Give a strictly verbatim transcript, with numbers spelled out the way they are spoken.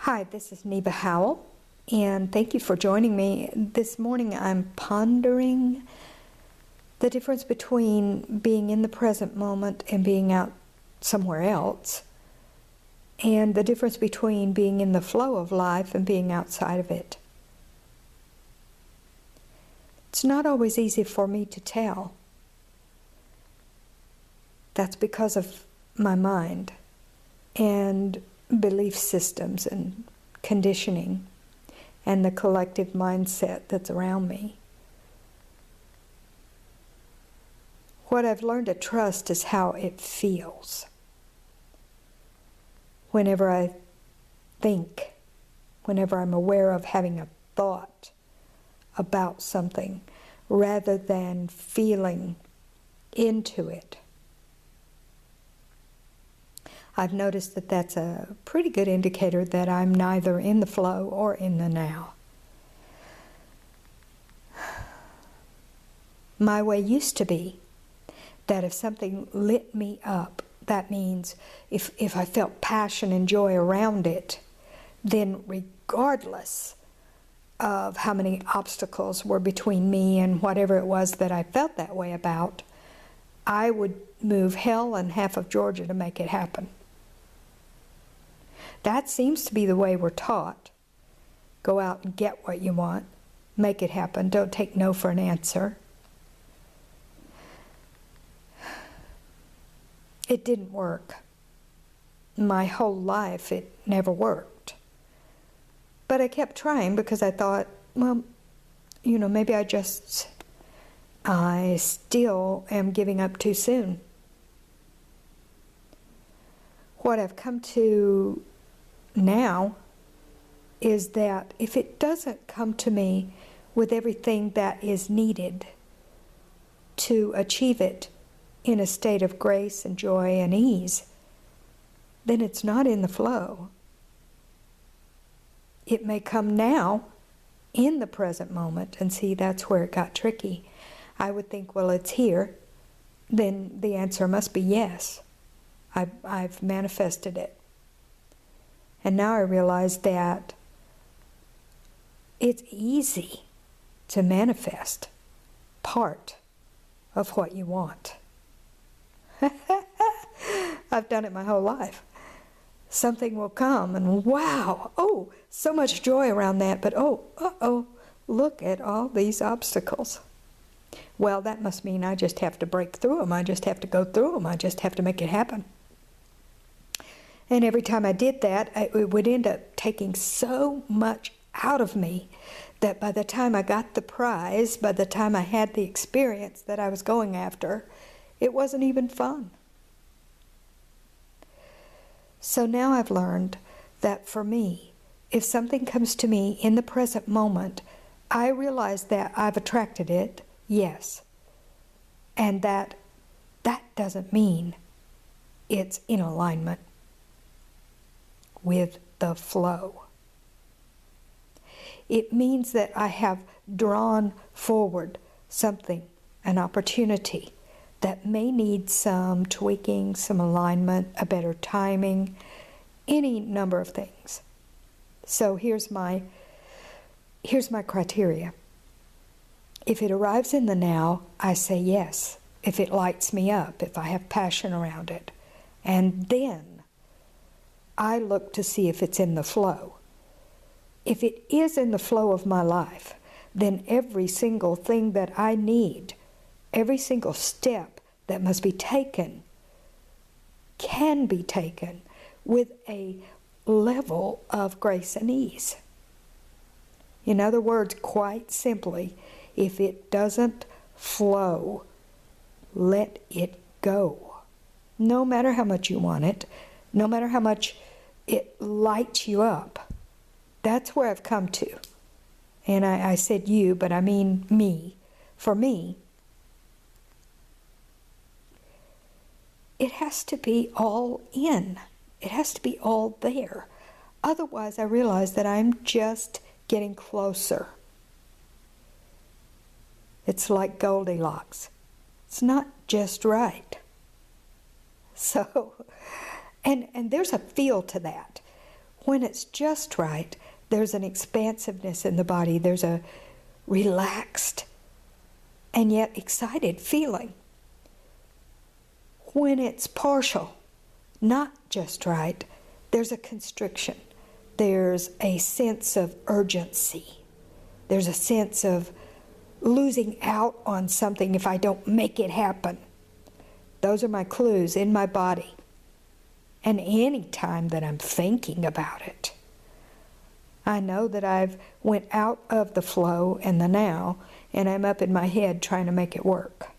Hi, this is Neva Howell, and thank you for joining me. This morning I'm pondering the difference between being in the present moment and being out somewhere else, and the difference between being in the flow of life and being outside of it. It's not always easy for me to tell. That's because of my mind and belief systems and conditioning and the collective mindset that's around me. What I've learned to trust is how it feels. Whenever I think, whenever I'm aware of having a thought about something, rather than feeling into it. I've noticed that that's a pretty good indicator that I'm neither in the flow or in the now. My way used to be that if something lit me up, that means if, if I felt passion and joy around it, then regardless of how many obstacles were between me and whatever it was that I felt that way about, I would move hell and half of Georgia to make it happen. That seems to be the way we're taught. Go out and get what you want. Make it happen. Don't take no for an answer. It didn't work. My whole life it never worked. But I kept trying because I thought, well, you know, maybe I just, I still am giving up too soon. What I've come to now is that if it doesn't come to me with everything that is needed to achieve it in a state of grace and joy and ease, then it's not in the flow. It may come now in the present moment, and see, that's where it got tricky. I would think, well, it's here, then the answer must be yes. I've, I've manifested it. And now I realize that it's easy to manifest part of what you want. I've done it my whole life. Something will come and wow, oh, so much joy around that, but oh, uh-oh, look at all these obstacles. Well, that must mean I just have to break through them. I just have to go through them. I just have to make it happen. And every time I did that, it would end up taking so much out of me that by the time I got the prize, by the time I had the experience that I was going after, it wasn't even fun. So now I've learned that for me, if something comes to me in the present moment, I realize that I've attracted it, yes. And that that doesn't mean it's in alignment with the flow. It means that I have drawn forward something, an opportunity that may need some tweaking, some alignment, a better timing, any number of things. So here's my here's my criteria. If it arrives in the now, I say yes. If it lights me up, if I have passion around it. And then I look to see if it's in the flow. If it is in the flow of my life, then every single thing that I need, every single step that must be taken, can be taken with a level of grace and ease. In other words, quite simply, if it doesn't flow, let it go. No matter how much you want it, no matter how much it lights you up. That's where I've come to. And I, I said you, but I mean me. For me, it has to be all in. It has to be all there. Otherwise, I realize that I'm just getting closer. It's like Goldilocks. It's not just right. So, and, and there's a feel to that. When it's just right, there's an expansiveness in the body. There's a relaxed and yet excited feeling. When it's partial, not just right, there's a constriction. There's a sense of urgency. There's a sense of losing out on something if I don't make it happen. Those are my clues in my body. And any time that I'm thinking about it, I know that I've went out of the flow and the now, and I'm up in my head trying to make it work.